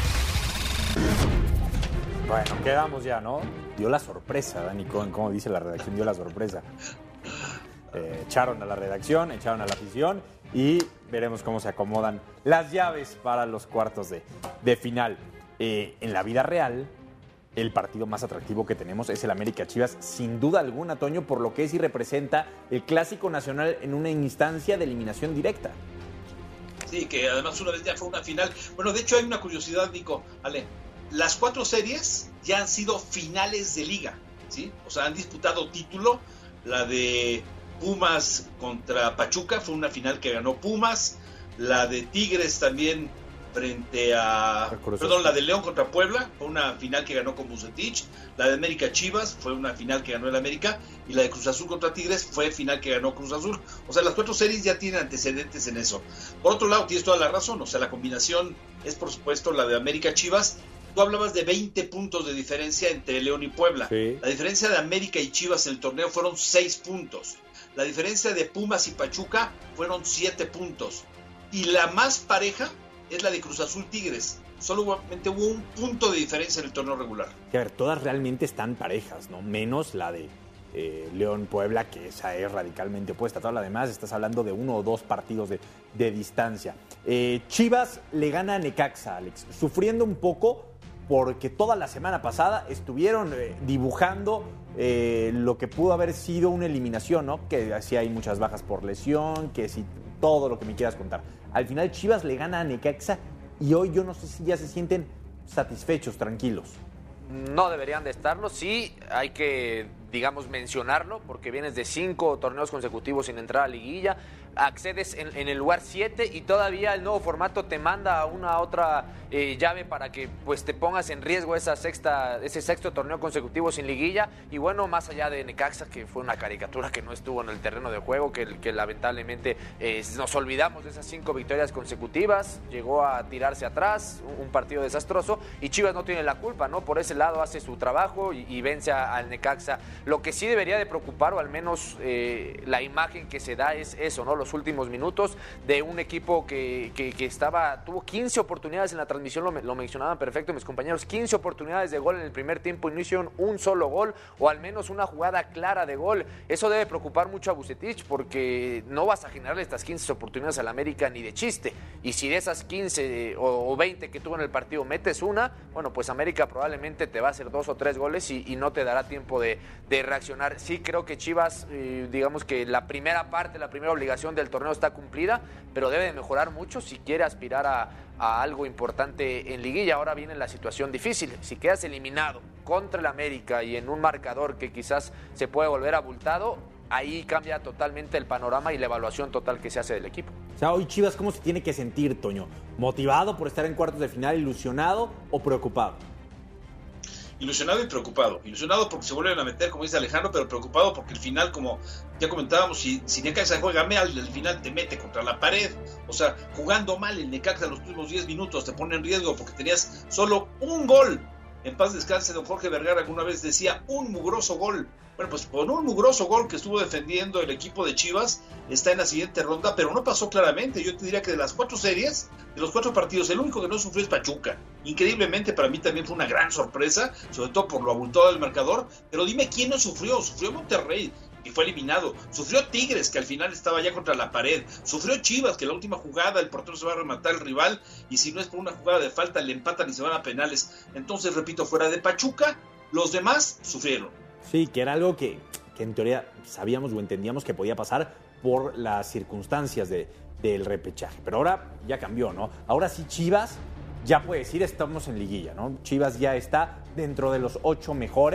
Bueno, quedamos ya, ¿no? Dio la sorpresa, Dani Cohen, como dice la redacción, dio la sorpresa. Echaron a la redacción, echaron a la afición y veremos cómo se acomodan las llaves para los cuartos de final. En la vida real, el partido más atractivo que tenemos es el América Chivas, sin duda alguna, Toño, por lo que es y representa el clásico nacional en una instancia de eliminación directa. Sí, que además una vez ya fue una final. Bueno, de hecho hay una curiosidad, Nico. Ale, las 4 series ya han sido finales de liga, ¿sí? O sea, han disputado título. La de Pumas contra Pachuca fue una final que ganó Pumas. La de Tigres también frente a... la de León contra Puebla fue una final que ganó con Bucetich. La de América Chivas fue una final que ganó el América. Y la de Cruz Azul contra Tigres fue final que ganó Cruz Azul. O sea, las 4 series ya tienen antecedentes en eso. Por otro lado, tienes toda la razón. O sea, la combinación es, por supuesto, la de América Chivas. Tú hablabas de 20 puntos de diferencia entre León y Puebla. Sí. La diferencia de América y Chivas en el torneo fueron 6 puntos. La diferencia de Pumas y Pachuca fueron 7 puntos. Y la más pareja es la de Cruz Azul Tigres. Solamente hubo 1 punto de diferencia en el torneo regular. A ver, todas realmente están parejas, ¿no? Menos la de León Puebla, que esa es radicalmente opuesta. Todas las demás estás hablando de 1 o 2 partidos de distancia. Chivas le gana a Necaxa, Alex, sufriendo un poco porque toda la semana pasada estuvieron dibujando lo que pudo haber sido una eliminación, ¿no? Que sí hay muchas bajas por lesión, que sí, todo lo que me quieras contar. Al final Chivas le gana a Necaxa y hoy yo no sé si ya se sienten satisfechos, tranquilos. No deberían de estarlo, sí hay que, digamos, mencionarlo, porque vienes de 5 torneos consecutivos sin entrar a liguilla, accedes en el lugar 7 y todavía el nuevo formato te manda a una otra llave para que pues te pongas en riesgo ese 6º torneo consecutivo sin liguilla. Y bueno, más allá de Necaxa, que fue una caricatura que no estuvo en el terreno de juego, que lamentablemente nos olvidamos de esas 5 victorias consecutivas, llegó a tirarse atrás, un partido desastroso, y Chivas no tiene la culpa, ¿no? Por ese lado hace su trabajo y vence al Necaxa. Lo que sí debería de preocupar, o al menos la imagen que se da, es eso, ¿no? Los últimos minutos de un equipo que tuvo 15 oportunidades en la transmisión, lo mencionaban perfecto mis compañeros, 15 oportunidades de gol en el primer tiempo y no hicieron un solo gol, o al menos una jugada clara de gol. Eso debe preocupar mucho a Bucetich, porque no vas a generarle estas 15 oportunidades al América ni de chiste, y si de esas 15 o 20 que tuvo en el partido metes una, bueno, pues América probablemente te va a hacer 2 o 3 goles y no te dará tiempo de reaccionar. Sí creo que Chivas, digamos que la primera obligación del torneo está cumplida, pero debe de mejorar mucho si quiere aspirar a algo importante en liguilla. Ahora viene la situación difícil. Si quedas eliminado contra el América y en un marcador que quizás se puede volver abultado, ahí cambia totalmente el panorama y la evaluación total que se hace del equipo. O sea, hoy Chivas, ¿cómo se tiene que sentir, Toño? ¿Motivado por estar en cuartos de final, ilusionado o preocupado? Ilusionado y preocupado. Ilusionado porque se vuelven a meter, como dice Alejandro, pero preocupado porque el final, como ya comentábamos, si Necaxa juega mal, el final te mete contra la pared. O sea, jugando mal el Necaxa los últimos 10 minutos te pone en riesgo porque tenías solo un gol. En paz descanse don Jorge Vergara, alguna vez decía un mugroso gol. Bueno, pues con un mugroso gol que estuvo defendiendo el equipo de Chivas, está en la siguiente ronda, pero no pasó claramente. Yo te diría que de las 4 series, de los 4 partidos, el único que no sufrió es Pachuca. Increíblemente, para mí también fue una gran sorpresa, sobre todo por lo abultado del marcador. Pero dime quién no sufrió. Sufrió Monterrey, y fue eliminado. Sufrió Tigres, que al final estaba ya contra la pared. Sufrió Chivas, que la última jugada el portero se va a rematar al rival, y si no es por una jugada de falta, le empatan y se van a penales. Entonces, repito, fuera de Pachuca, los demás sufrieron. Sí, que era algo que en teoría sabíamos o entendíamos que podía pasar por las circunstancias del repechaje. Pero ahora ya cambió, ¿no? Ahora sí Chivas ya puede decir estamos en liguilla, ¿no? Chivas ya está dentro de los 8 mejores,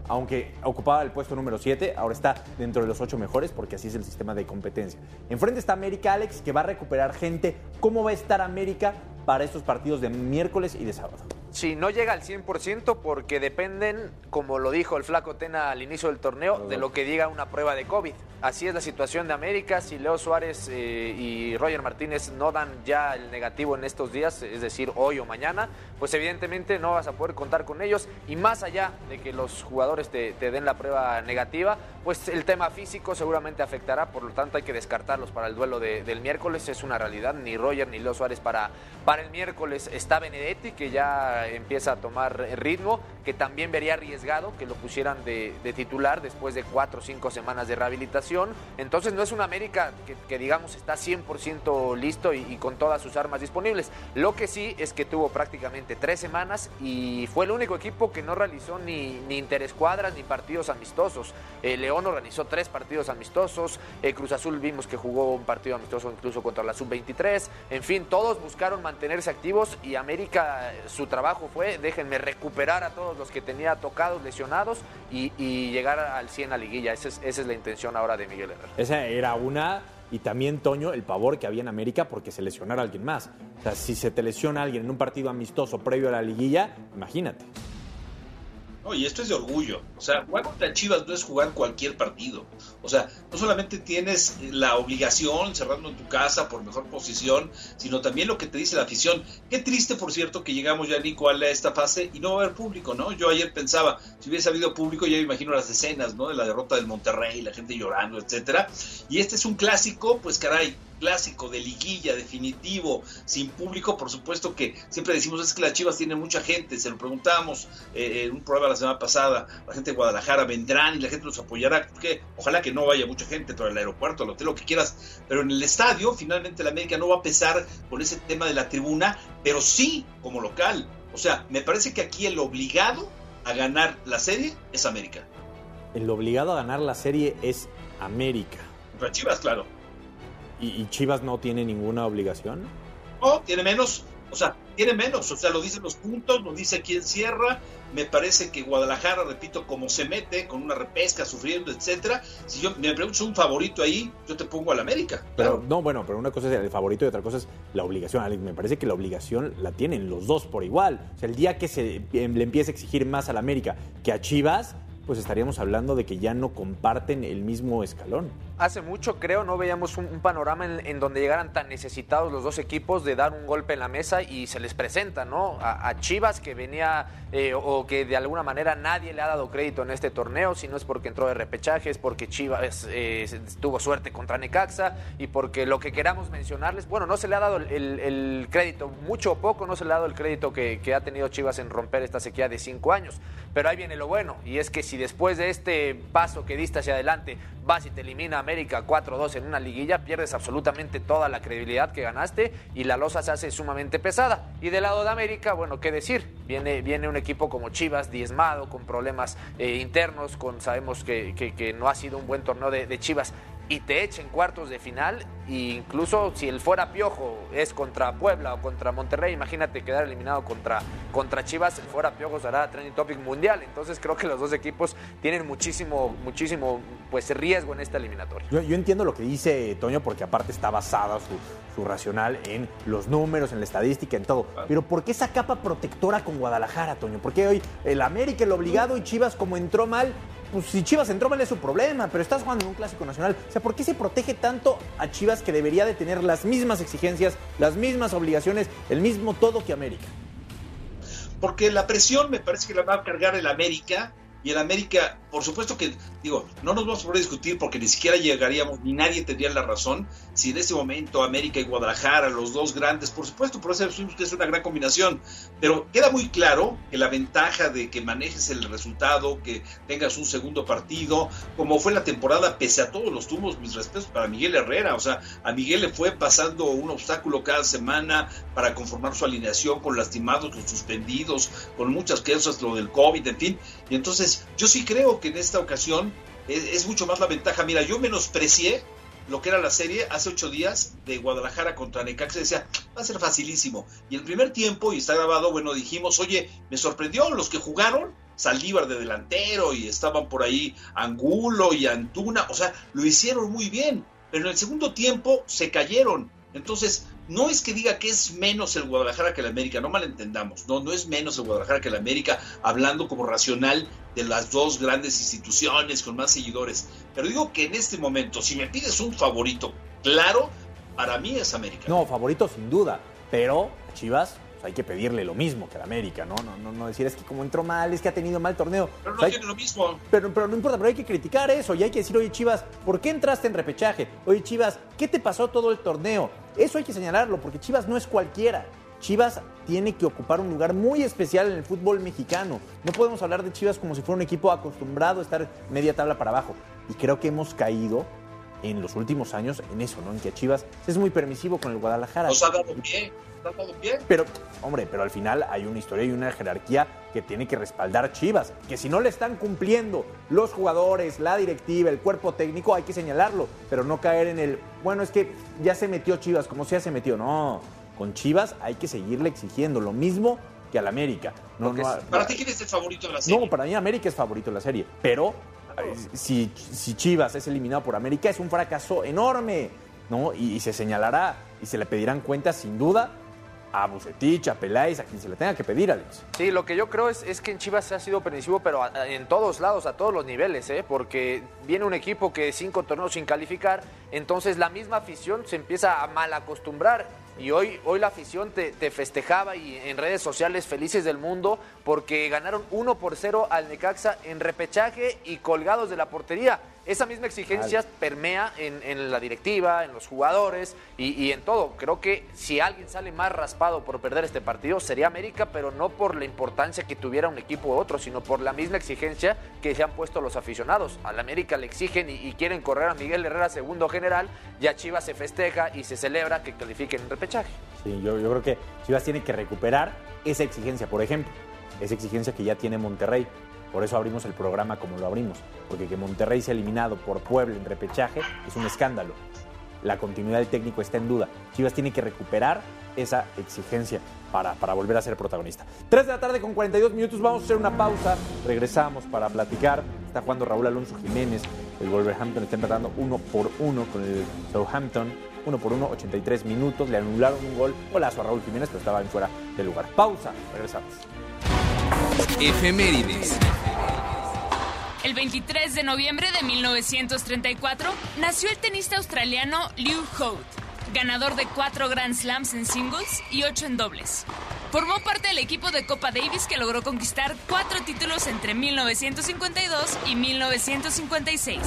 aunque ocupaba el puesto número 7, ahora está dentro de los 8 mejores, porque así es el sistema de competencia. Enfrente está América, Alex, que va a recuperar gente. ¿Cómo va a estar América para estos partidos de miércoles y de sábado? Sí, no llega al 100% porque dependen, como lo dijo el Flaco Tena al inicio del torneo, de lo que diga una prueba de COVID. Así es la situación de América. Si Leo Suárez y Roger Martínez no dan ya el negativo en estos días, es decir, hoy o mañana, pues evidentemente no vas a poder contar con ellos. Y más allá de que los jugadores te den la prueba negativa, pues el tema físico seguramente afectará. Por lo tanto, hay que descartarlos para el duelo del miércoles. Es una realidad. Ni Roger ni Leo Suárez para el miércoles. Está Benedetti, que ya empieza a tomar ritmo, que también vería arriesgado que lo pusieran de titular después de 4 o 5 semanas de rehabilitación. Entonces no es un América que digamos está 100% listo y con todas sus armas disponibles. Lo que sí es que tuvo prácticamente 3 semanas y fue el único equipo que no realizó ni interescuadras ni partidos amistosos. León organizó 3 partidos amistosos, Cruz Azul vimos que jugó un partido amistoso incluso contra la Sub-23. En fin, todos buscaron mantenerse activos y América, su trabajo fue, déjenme recuperar a todos los que tenía tocados, lesionados y llegar al 100 a liguilla. Esa es la intención ahora de Miguel Herrera. Esa era una, y también, Toño, el pavor que había en América porque se lesionara a alguien más. O sea, si se te lesiona a alguien en un partido amistoso previo a la liguilla, imagínate. No, y esto es de orgullo. O sea, jugar contra Chivas no es jugar cualquier partido. O sea, no solamente tienes la obligación cerrando en tu casa por mejor posición, sino también lo que te dice la afición. Qué triste, por cierto, que llegamos ya, Nico, a esta fase y no va a haber público, ¿no? Yo ayer pensaba, si hubiese habido público, ya me imagino las escenas, ¿no? De la derrota del Monterrey, la gente llorando, etcétera. Y este es un clásico, pues caray, clásico de liguilla, definitivo, sin público. Por supuesto que siempre decimos es que las Chivas tienen mucha gente, se lo preguntábamos en un programa la semana pasada, la gente de Guadalajara vendrán y la gente los apoyará, porque ojalá que no vaya mucha gente, pero el aeropuerto, el hotel, lo que quieras, pero en el estadio finalmente la América no va a pesar con ese tema de la tribuna, pero sí como local. O sea, me parece que aquí el obligado a ganar la serie es América. El obligado a ganar la serie es América. Para Chivas, claro. ¿Y Chivas no tiene ninguna obligación? No, tiene menos. O sea, lo dicen los puntos, lo dice quién cierra. Me parece que Guadalajara, repito, como se mete con una repesca, sufriendo, etcétera. Si yo me pregunto un favorito ahí, yo te pongo al América. Pero no, bueno, pero una cosa es el favorito y otra cosa es la obligación. Alex, me parece que la obligación la tienen los dos por igual. O sea, el día que se le empiece a exigir más al América que a Chivas, pues estaríamos hablando de que ya no comparten el mismo escalón. Hace mucho, creo, no veíamos un panorama en donde llegaran tan necesitados los dos equipos de dar un golpe en la mesa y se les presenta, ¿no? A Chivas, que venía o que de alguna manera nadie le ha dado crédito en este torneo, si no es porque entró de repechaje, es porque Chivas tuvo suerte contra Necaxa y porque lo que queramos mencionarles, bueno, no se le ha dado el crédito, mucho o poco no se le ha dado el crédito que ha tenido Chivas en romper esta sequía de 5 años, pero ahí viene lo bueno, y es que si después de este paso que diste hacia adelante vas y te elimina América 4-2 en una liguilla, pierdes absolutamente toda la credibilidad que ganaste y la losa se hace sumamente pesada. Y del lado de América, bueno, qué decir, viene un equipo como Chivas diezmado, con problemas internos, sabemos que no ha sido un buen torneo de Chivas, y te echen cuartos de final, e incluso si el fuera Piojo es contra Puebla o contra Monterrey, imagínate quedar eliminado contra Chivas, el fuera Piojo será trending topic mundial. Entonces creo que los dos equipos tienen muchísimo pues riesgo en esta eliminatoria. Yo entiendo lo que dice Toño, porque aparte está basada su racional en los números, en la estadística, en todo. Pero ¿por qué esa capa protectora con Guadalajara, Toño? ¿Por qué hoy el América el obligado y Chivas como entró mal? Pues si Chivas entró mal es su problema, pero estás jugando en un clásico nacional. O sea, ¿por qué se protege tanto a Chivas, que debería de tener las mismas exigencias, las mismas obligaciones, el mismo todo que América? Porque la presión me parece que la va a cargar el América. Y el América, por supuesto que, no nos vamos a poder discutir porque ni siquiera llegaríamos, ni nadie tendría la razón, si en ese momento América y Guadalajara, los dos grandes, por supuesto, por eso es una gran combinación, pero queda muy claro que la ventaja de que manejes el resultado, que tengas un segundo partido, como fue la temporada, pese a todos los tumbos, mis respetos para Miguel Herrera. O sea, a Miguel le fue pasando un obstáculo cada semana para conformar su alineación, con lastimados, con suspendidos, con muchas cosas, lo del COVID, en fin, y entonces yo sí creo que en esta ocasión es mucho más la ventaja. Mira, yo menosprecié lo que era la serie hace 8 días de Guadalajara contra Necaxa, decía, va a ser facilísimo. Y el primer tiempo, y está grabado, bueno, dijimos, oye, me sorprendió, los que jugaron Saldívar de delantero y estaban por ahí Angulo y Antuna, o sea, lo hicieron muy bien, pero en el segundo tiempo se cayeron. Entonces, no es que diga que es menos el Guadalajara que el América, no malentendamos, no es menos el Guadalajara que el América, hablando como racional de las dos grandes instituciones con más seguidores, pero digo que en este momento, si me pides un favorito, claro, para mí es América. No, favorito sin duda, pero a Chivas hay que pedirle lo mismo que al América, no decir es que como entró mal, es que ha tenido mal torneo. Pero no tiene lo mismo. Pero no importa, pero hay que criticar eso y hay que decir, oye Chivas, ¿por qué entraste en repechaje? Oye Chivas, ¿qué te pasó todo el torneo? Eso hay que señalarlo porque Chivas no es cualquiera. Chivas tiene que ocupar un lugar muy especial en el fútbol mexicano. No podemos hablar de Chivas como si fuera un equipo acostumbrado a estar media tabla para abajo. Y creo que hemos caído en los últimos años en eso, ¿no? En que Chivas es muy permisivo con el Guadalajara. Nos ha dado pie. Pero al final hay una historia y una jerarquía que tiene que respaldar Chivas. Que si no le están cumpliendo los jugadores, la directiva, el cuerpo técnico, hay que señalarlo. Pero no caer en el, bueno, es que ya se metió Chivas, como sea se metió. No, con Chivas hay que seguirle exigiendo lo mismo que al América. ¿Para ti quién es el favorito de la serie? No, para mí América es favorito de la serie. Pero si Chivas es eliminado por América es un fracaso enorme, ¿no? Y se señalará y se le pedirán cuentas sin duda a Bucetich, a Peláez, a quien se le tenga que pedir, Alex. Sí, lo que yo creo es que en Chivas se ha sido permisivo, pero en todos lados, a todos los niveles, porque viene un equipo que 5 torneos sin calificar, entonces la misma afición se empieza a mal acostumbrar. Y hoy la afición te festejaba y en redes sociales felices del mundo porque ganaron 1-0 al Necaxa en repechaje y colgados de la portería. Esa misma exigencia permea en la directiva, en los jugadores y en todo. Creo que si alguien sale más raspado por perder este partido sería América, pero no por la importancia que tuviera un equipo u otro, sino por la misma exigencia que se han puesto los aficionados. Al América le exigen y quieren correr a Miguel Herrera segundo general, ya Chivas se festeja y se celebra que califiquen en repechaje. Sí, yo creo que Chivas tiene que recuperar esa exigencia, por ejemplo, esa exigencia que ya tiene Monterrey. Por eso abrimos el programa como lo abrimos, porque que Monterrey sea eliminado por Puebla en repechaje es un escándalo. La continuidad del técnico está en duda. Chivas tiene que recuperar esa exigencia para volver a ser protagonista. 3 de la tarde con 42 minutos, vamos a hacer una pausa, regresamos para platicar. Está jugando Raúl Alonso Jiménez, el Wolverhampton está empatando 1-1 con el Southampton, 1-1, 83 minutos, le anularon un golazo a Raúl Jiménez, pero estaba en fuera de lugar. Pausa, regresamos. Efemérides. El 23 de noviembre de 1934 nació el tenista australiano Lew Holt, ganador de 4 Grand Slams en singles y 8 en dobles. Formó parte del equipo de Copa Davis que logró conquistar 4 títulos entre 1952 y 1956.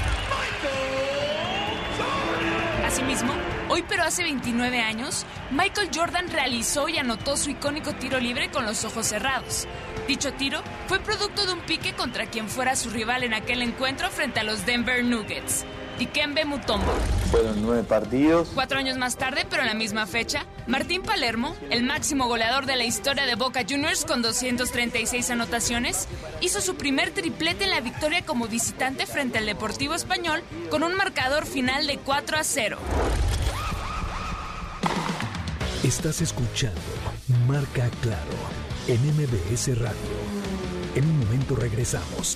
Asimismo, hoy pero hace 29 años, Michael Jordan realizó y anotó su icónico tiro libre con los ojos cerrados. Dicho tiro fue producto de un pique contra quien fuera su rival en aquel encuentro frente a los Denver Nuggets, Dikembe Mutombo. Fueron 9 partidos. 4 años más tarde, pero en la misma fecha, Martín Palermo, el máximo goleador de la historia de Boca Juniors con 236 anotaciones, hizo su primer triplete en la victoria como visitante frente al Deportivo Español con un marcador final de 4-0. Estás escuchando Marca Claro en MBS Radio. En un momento regresamos.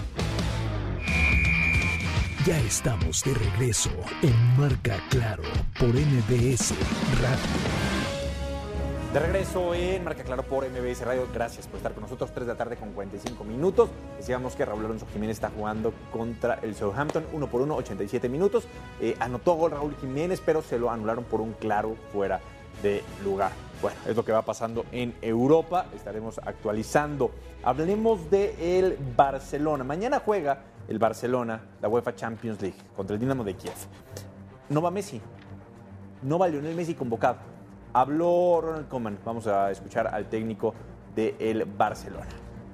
Ya estamos de regreso en Marca Claro por MBS Radio. De regreso en Marca Claro por MBS Radio. Gracias por estar con nosotros. 3 de la tarde con 45 minutos. Decíamos que Raúl Alonso Jiménez está jugando contra el Southampton. 1-1, 87 minutos. Anotó gol Raúl Jiménez, pero se lo anularon por un claro fuera de lugar. Bueno, es lo que va pasando en Europa. Estaremos actualizando. Hablemos del Barcelona. Mañana juega el Barcelona, la UEFA Champions League, contra el Dinamo de Kiev. No va Messi. No va Lionel Messi convocado. Habló Ronald Koeman. Vamos a escuchar al técnico del Barcelona.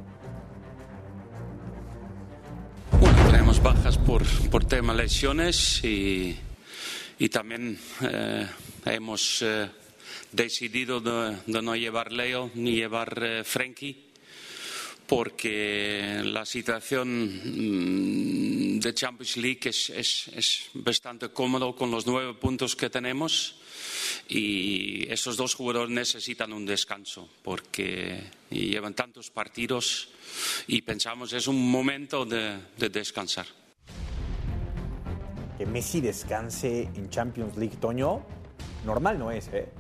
Bueno, tenemos bajas por tema lesiones y también hemos decidido de no llevar Leo ni llevar Frenkie, porque la situación de Champions League es bastante cómodo con los 9 puntos que tenemos y esos dos jugadores necesitan un descanso porque llevan tantos partidos y pensamos es un momento de descansar. Que Messi descanse en Champions League, Toño, normal no es, ¿eh?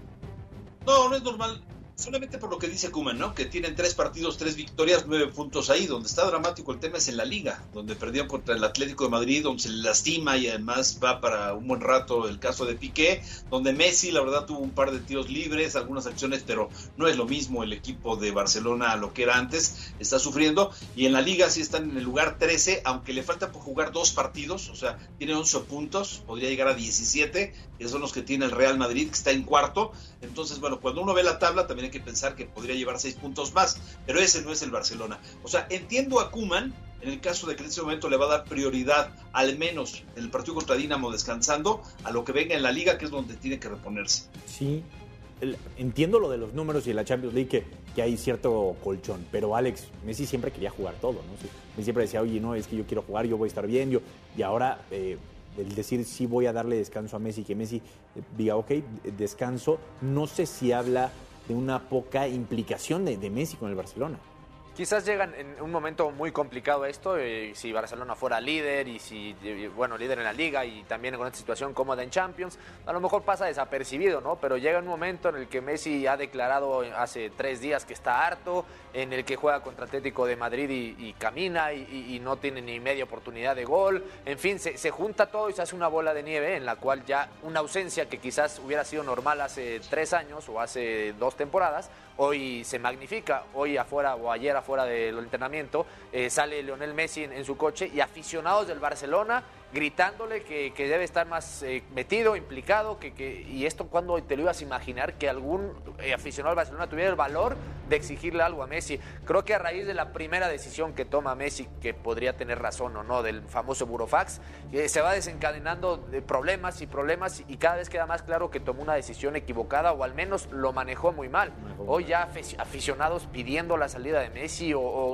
No es normal. Solamente por lo que dice Koeman, ¿no? Que tienen 3 partidos, 3 victorias, 9 puntos ahí. Donde está dramático el tema es en la Liga, donde perdieron contra el Atlético de Madrid, donde se le lastima y además va para un buen rato el caso de Piqué, donde Messi, la verdad, tuvo un par de tiros libres, algunas acciones, pero no es lo mismo el equipo de Barcelona a lo que era antes, está sufriendo. Y en la Liga sí están en el lugar 13, aunque le falta por jugar 2 partidos, o sea, tiene 11 puntos, podría llegar a 17, que son los que tiene el Real Madrid, que está en cuarto. Entonces, bueno, cuando uno ve la tabla, también hay que pensar que podría llevar 6 puntos más, pero ese no es el Barcelona. O sea, entiendo a Koeman en el caso de que en ese momento le va a dar prioridad, al menos en el partido contra Dinamo descansando, a lo que venga en la Liga, que es donde tiene que reponerse. Sí, entiendo lo de los números y en la Champions League que hay cierto colchón, pero Alex, Messi siempre quería jugar todo, ¿no? Messi siempre decía, oye, no, es que yo quiero jugar, yo voy a estar bien, y ahora el decir sí voy a darle descanso a Messi, que Messi diga, ok, descanso, no sé si habla de una poca implicación de Messi con el Barcelona. Quizás llegan en un momento muy complicado esto, si Barcelona fuera líder y si, bueno, líder en la Liga y también con esta situación cómoda en Champions, a lo mejor pasa desapercibido, ¿no? Pero llega un momento en el que Messi ha declarado hace 3 días que está harto, en el que juega contra Atlético de Madrid y camina y no tiene ni media oportunidad de gol. En fin, se junta todo y se hace una bola de nieve en la cual ya una ausencia que quizás hubiera sido normal hace 3 años o hace 2 temporadas, hoy se magnifica. Hoy afuera o ayer afuera del entrenamiento sale Lionel Messi en su coche y aficionados del Barcelona gritándole que debe estar más metido, implicado, y esto cuando te lo ibas a imaginar que algún aficionado del Barcelona tuviera el valor de exigirle algo a Messi. Creo que a raíz de la primera decisión que toma Messi, que podría tener razón o no, del famoso burofax, se va desencadenando de problemas y cada vez queda más claro que tomó una decisión equivocada o al menos lo manejó muy mal. Hoy ya aficionados pidiendo la salida de Messi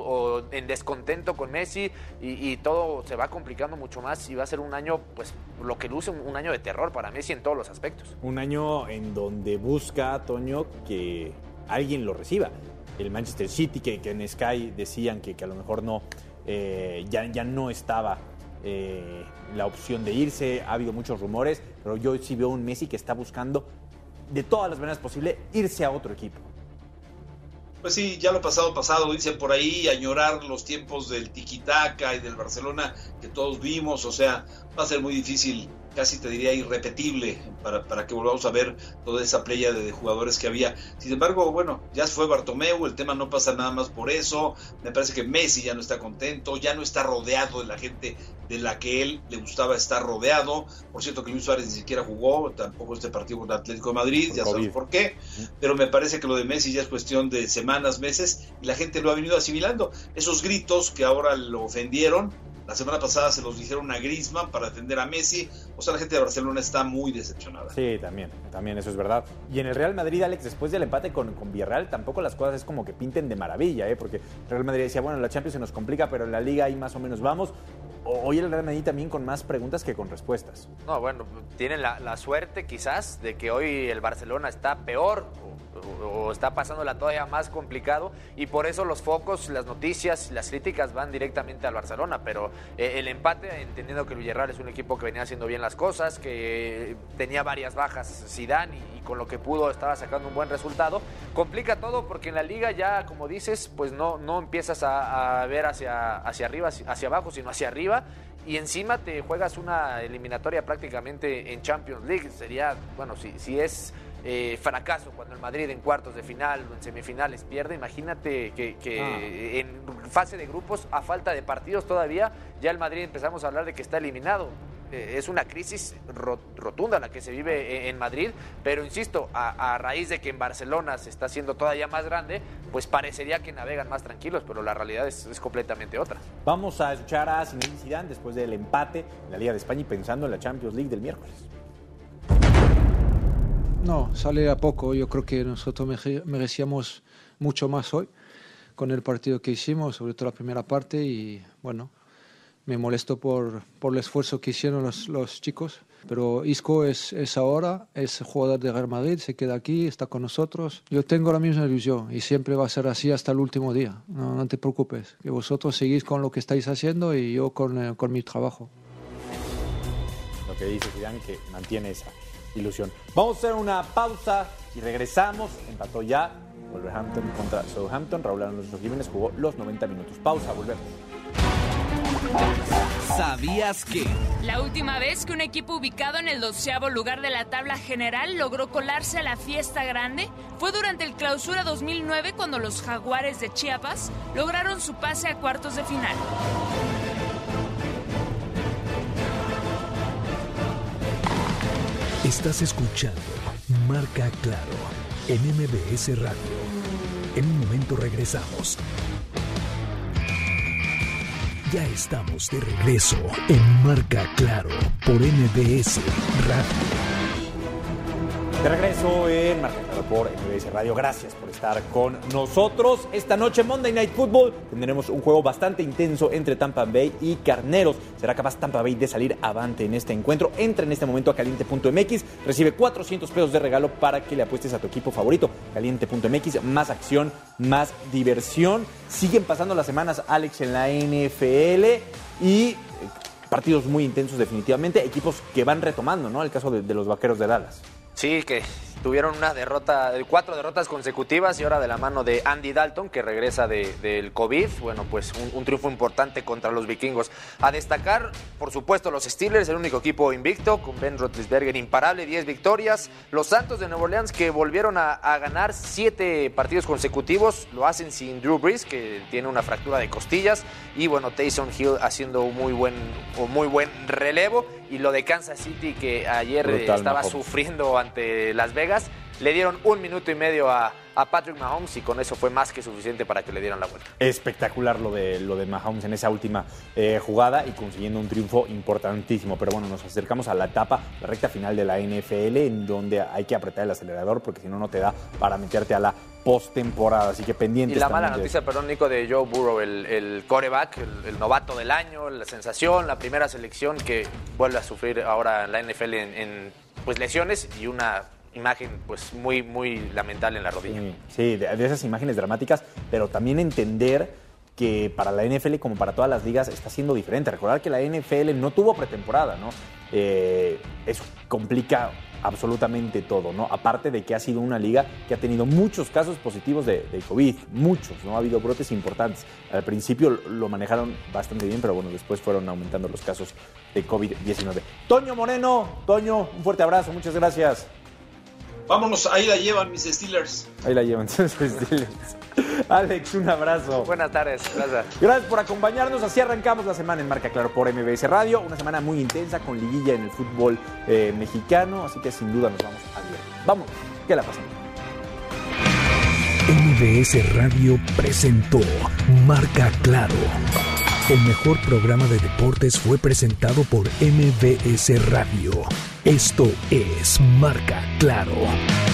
o en descontento con Messi y todo se va complicando mucho más y va a ser un año, pues lo que luce un año de terror para Messi en todos los aspectos. Un año en donde busca, Toño, que alguien lo reciba. El Manchester City, que en Sky decían que a lo mejor no, ya no estaba la opción de irse, ha habido muchos rumores, pero yo sí veo un Messi que está buscando de todas las maneras posibles irse a otro equipo. Pues sí, ya lo pasado, dicen por ahí, añorar los tiempos del tiki-taka y del Barcelona que todos vimos, o sea, va a ser muy difícil, casi te diría irrepetible, para que volvamos a ver toda esa playa de jugadores que había. Sin embargo, bueno, ya fue Bartomeu, el tema no pasa nada más por eso, me parece que Messi ya no está contento, ya no está rodeado de la gente de la que él le gustaba estar rodeado. Por cierto que Luis Suárez ni siquiera jugó, tampoco este partido con Atlético de Madrid, ya sabes por qué, pero me parece que lo de Messi ya es cuestión de semanas, meses, y la gente lo ha venido asimilando. Esos gritos que ahora lo ofendieron, la semana pasada se los dijeron a Griezmann para defender a Messi. O sea, la gente de Barcelona está muy decepcionada. Sí, también eso es verdad. Y en el Real Madrid, Alex, después del empate con Villarreal, tampoco las cosas es como que pinten de maravilla, porque el Real Madrid decía, bueno, la Champions se nos complica, pero en la Liga ahí más o menos vamos. Hoy el Real Madrid también con más preguntas que con respuestas. No, bueno, tienen la suerte quizás de que hoy el Barcelona está peor o está pasándola todavía más complicado y por eso los focos, las noticias, las críticas van directamente al Barcelona, pero el empate, entendiendo que el Villarreal es un equipo que venía haciendo bien las cosas, que tenía varias bajas Zidane y con lo que pudo estaba sacando un buen resultado, complica todo porque en la Liga ya, como dices, pues no empiezas a ver hacia arriba, hacia abajo, sino hacia arriba. Y encima te juegas una eliminatoria prácticamente en Champions League. Sería, bueno, si es fracaso cuando el Madrid en cuartos de final o en semifinales pierde, imagínate que en fase de grupos, a falta de partidos todavía, ya el Madrid empezamos a hablar de que está eliminado. Es una crisis rotunda la que se vive en Madrid, pero insisto, a raíz de que en Barcelona se está haciendo todavía más grande, pues parecería que navegan más tranquilos, pero la realidad es completamente otra. Vamos a escuchar a Zinedine Zidane después del empate en la Liga de España y pensando en la Champions League del miércoles. No, sale a poco. Yo creo que nosotros merecíamos mucho más hoy con el partido que hicimos, sobre todo la primera parte, y bueno, Me molesto por el esfuerzo que hicieron los chicos, pero Isco es ahora, es jugador de Real Madrid, se queda aquí, está con nosotros. Yo tengo la misma ilusión y siempre va a ser así hasta el último día. No te preocupes, que vosotros seguís con lo que estáis haciendo y yo con mi trabajo. Lo que dice Zidane, que mantiene esa ilusión. Vamos a hacer una pausa y regresamos. Empató ya Wolverhampton contra Southampton. Raúl Alonso Jiménez jugó los 90 minutos. Pausa, volvemos. ¿Sabías que? La última vez que un equipo ubicado en el 12º lugar de la tabla general logró colarse a la fiesta grande fue durante el Clausura 2009, cuando los Jaguares de Chiapas lograron su pase a cuartos de final. Estás escuchando Marca Claro en MBS Radio. En un momento regresamos. Ya estamos de regreso en Marca Claro por MBS Radio. De regreso en Marca Claro por MBS Radio. Gracias por estar con nosotros. Esta noche, Monday Night Football, tendremos un juego bastante intenso entre Tampa Bay y Carneros. ¿Será capaz Tampa Bay de salir avante en este encuentro? Entra en este momento a caliente.mx, recibe $400 de regalo para que le apuestes a tu equipo favorito. Caliente.mx, más acción, más diversión. Siguen pasando las semanas, Alex, en la NFL y partidos muy intensos definitivamente. Equipos que van retomando, ¿no? El caso de los Vaqueros de Dallas. Sí, que tuvieron 4 derrotas consecutivas y ahora de la mano de Andy Dalton, que regresa del COVID. Bueno, pues un triunfo importante contra los vikingos. A destacar, por supuesto, los Steelers, el único equipo invicto, con Ben Roethlisberger imparable, 10 victorias. Los Santos de Nueva Orleans, que volvieron a ganar 7 partidos consecutivos. Lo hacen sin Drew Brees, que tiene una fractura de costillas. Y bueno, Taysom Hill haciendo un muy buen relevo. Y lo de Kansas City, que ayer estaba sufriendo ante Las Vegas, le dieron 1 minuto y medio a Patrick Mahomes y con eso fue más que suficiente para que le dieran la vuelta. Espectacular lo de Mahomes en esa última jugada y consiguiendo un triunfo importantísimo. Pero bueno, nos acercamos a la recta final de la NFL, en donde hay que apretar el acelerador porque si no, no te da para meterte a la postemporada. Así que pendientes. Y la mala noticia, Nico, de Joe Burrow, el quarterback, el novato del año, la sensación, la primera selección, que vuelve a sufrir ahora en la NFL en pues lesiones y una imagen pues muy lamentable en la rodilla. Sí, de esas imágenes dramáticas, pero también entender que para la NFL, como para todas las ligas, está siendo diferente. Recordar que la NFL no tuvo pretemporada, ¿no? Eso complica absolutamente todo, ¿no? Aparte de que ha sido una liga que ha tenido muchos casos positivos de COVID, muchos, ¿no? Ha habido brotes importantes. Al principio lo manejaron bastante bien, pero bueno, después fueron aumentando los casos de COVID-19. Toño Moreno, un fuerte abrazo, muchas gracias. Vámonos, ahí la llevan mis Steelers. Ahí la llevan mis Steelers. Alex, un abrazo. Buenas tardes, gracias. Gracias por acompañarnos. Así arrancamos la semana en Marca Claro por MBS Radio. Una semana muy intensa con liguilla en el fútbol mexicano. Así que sin duda nos vamos a ver. Vamos, que la pasen. MBS Radio presentó Marca Claro. El mejor programa de deportes fue presentado por MBS Radio. Esto es Marca Claro.